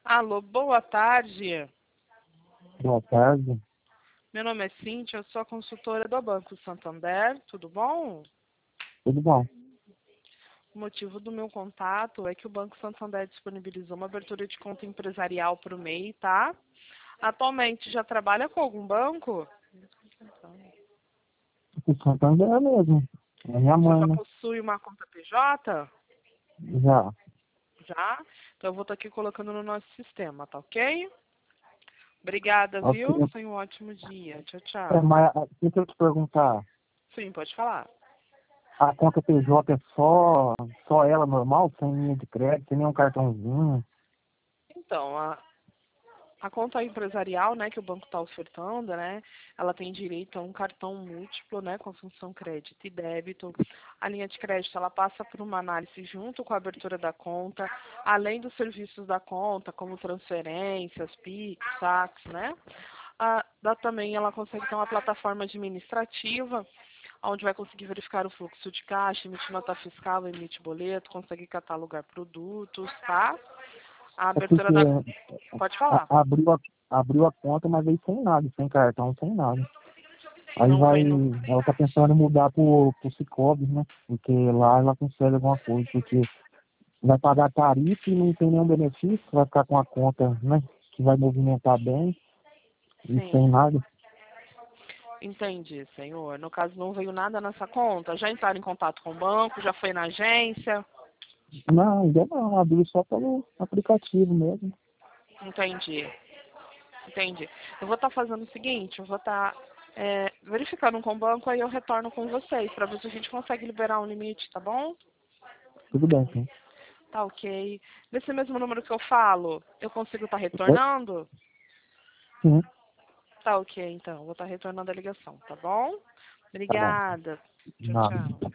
Alô, boa tarde. Boa tarde. Meu nome é Cíntia, eu sou a consultora do Banco Santander, tudo bom? Tudo bom? O motivo do meu contato é que o Banco Santander disponibilizou uma abertura de conta empresarial para o MEI, tá? Atualmente já trabalha com algum banco? O Santander é mesmo. É minha Você mãe, já né? possui uma conta PJ? Já. Já? Então eu vou estar aqui colocando no nosso sistema, tá ok? Obrigada, Ok. viu? Tenha um ótimo dia. Tchau, É, tchau. mas deixa eu te perguntar, Sim, pode falar. a conta PJ é só ela normal, sem linha de crédito, sem nenhum cartãozinho? Então, a conta empresarial, né, que o banco está ofertando, né, ela tem direito a um cartão múltiplo, né, com função crédito e débito. A linha de crédito, ela passa por uma análise junto com a abertura da conta, além dos serviços da conta, como transferências, PIX, saques, né. Também ela consegue ter uma plataforma administrativa, onde vai conseguir verificar o fluxo de caixa, emitir nota fiscal, emitir boleto, conseguir catalogar produtos, tá? A É abertura porque da... Pode falar. abriu a conta, mas aí sem nada, sem cartão, sem nada. Aí Não vai, vem no... ela tá pensando em mudar pro Cicobi, né? Porque lá ela consegue alguma coisa, porque vai pagar tarifa e não tem nenhum benefício, vai ficar com a conta, né? Que vai movimentar bem e sem Sim, nada. entendi, senhor. No caso, não veio nada nessa conta? Já entraram em contato com o banco? Já foi na agência? Não, ainda não, abriu só pelo aplicativo mesmo. Entendi, entendi. Eu vou estar fazendo o seguinte, eu vou estar verificando com o banco, aí eu retorno com vocês, para ver se a gente consegue liberar um limite, tá bom? Tudo bem, sim. Tá ok. Nesse mesmo número que eu falo, eu consigo estar retornando? Sim, Tá ok, então. Vou estar retornando a ligação, tá bom? tá bom. Obrigada. Tchau, Nada. tchau.